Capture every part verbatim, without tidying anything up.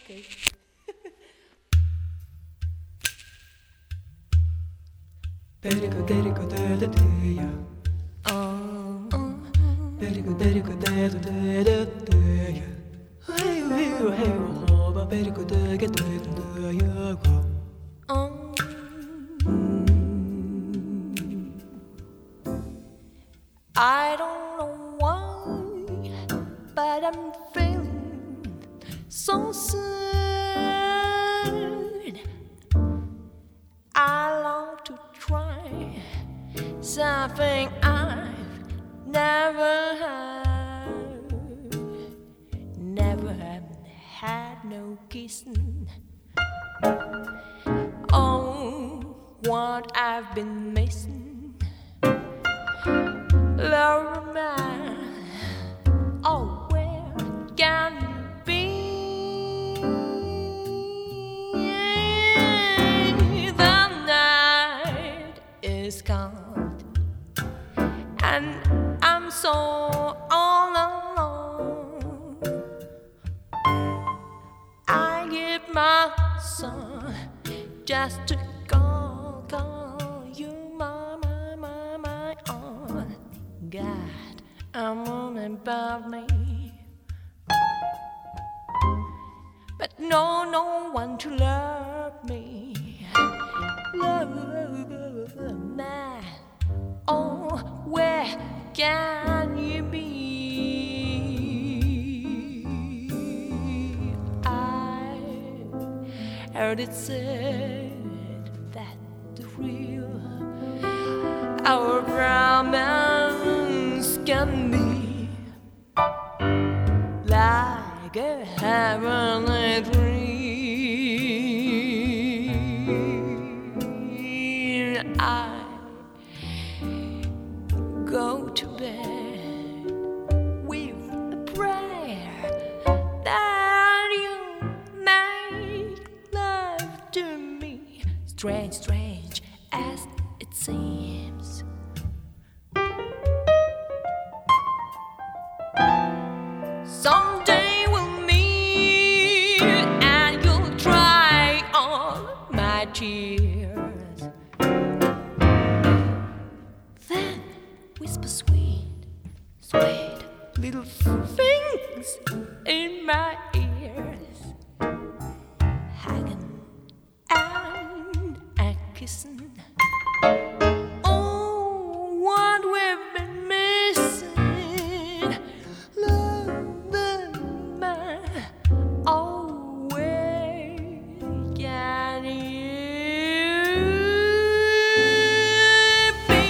Okay. Perico, perico, de de de ya. Oh, oh. Perico, perico, de de de de de ya. Hey, hey, hey, oh, ba perico, de de de de ya. Oh. I don't know why, but I'm feeling so sad. I long to try something I've never had. Never have had no kissing. Oh, what I've been missing. Love man, oh, where can you be? The night is cold, and I'm so all alone. I give my song just to call, call you my, my, my, my own. God, I'm on above me, but no, no one to love me. Love, man, oh, where can you be? I heard it said that the real our romance can be like a heavenly dream. I go to bed with a prayer that you make love to me. Strange, strange as it seems. Someday we'll meet and you'll dry all my tears. Then whisper sweet, sweet little things in my ears. Hugging and a kissing. Oh, what we've been missing. Loving my, oh, where can you be?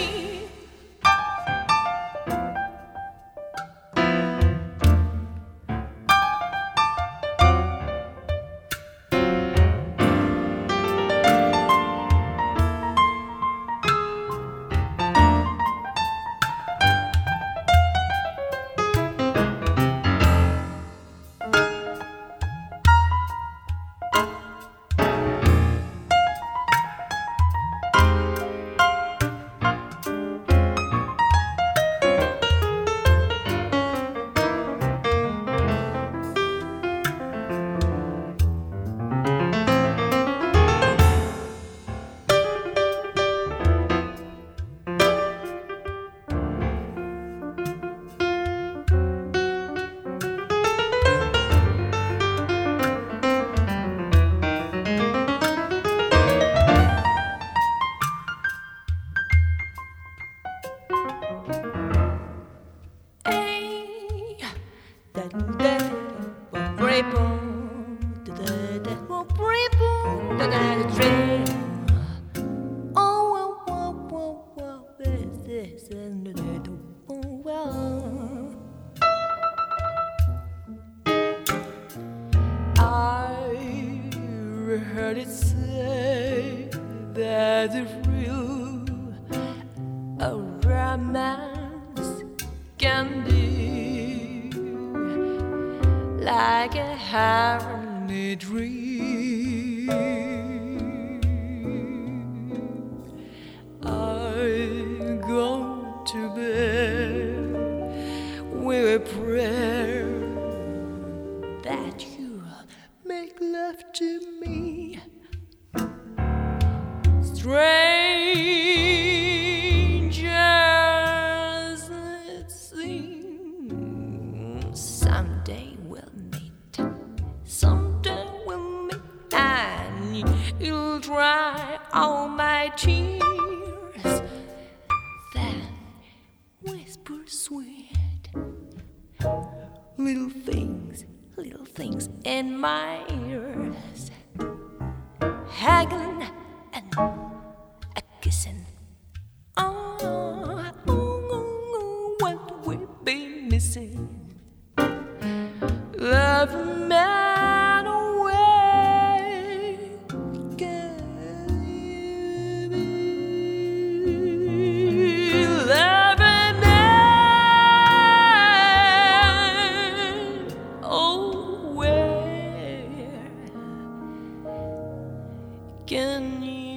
I heard it say that the real romance can be like a heavenly dream. I go to bed with a prayer that you make love my ears, haggling and a kissing. Oh, oh, what we be missing? Love man away, love man away. Can you